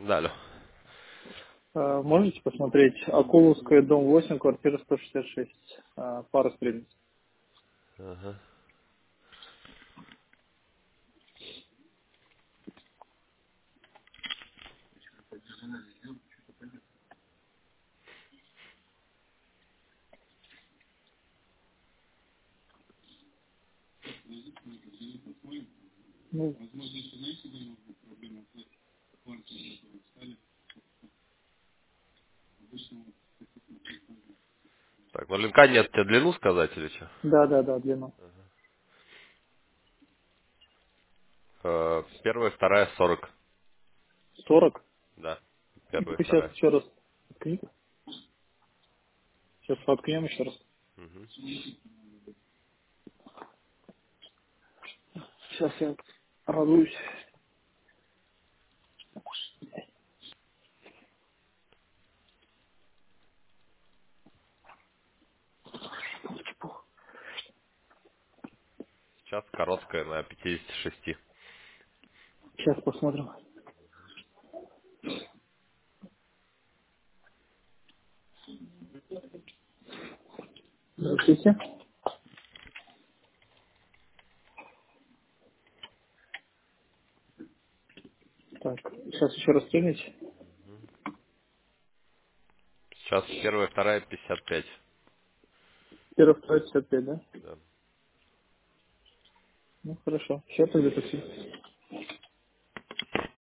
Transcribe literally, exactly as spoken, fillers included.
Да, алло. А, Можете посмотреть Акуловская, дом восемь, квартира сто шестьдесят шесть, а, пара сплетниц. Ага. Ну, Так, ну линка нет, тебе длину сказать или что? да, да, да, длина. Э, первая, вторая, сорок. сорок. Да. Первая, Ну, сейчас вторая. еще раз. Открыть. Сейчас откроем еще раз. Угу. Сейчас я радуюсь. Сейчас короткая на пятидесяти шести. Сейчас посмотрим. Здравствуйте. Так, сейчас еще раз кинуть. Сейчас первая, вторая, пятьдесят пять. Первый, второй, пятьдесят пять, да? Да. Ну, хорошо. Сейчас тогда такси.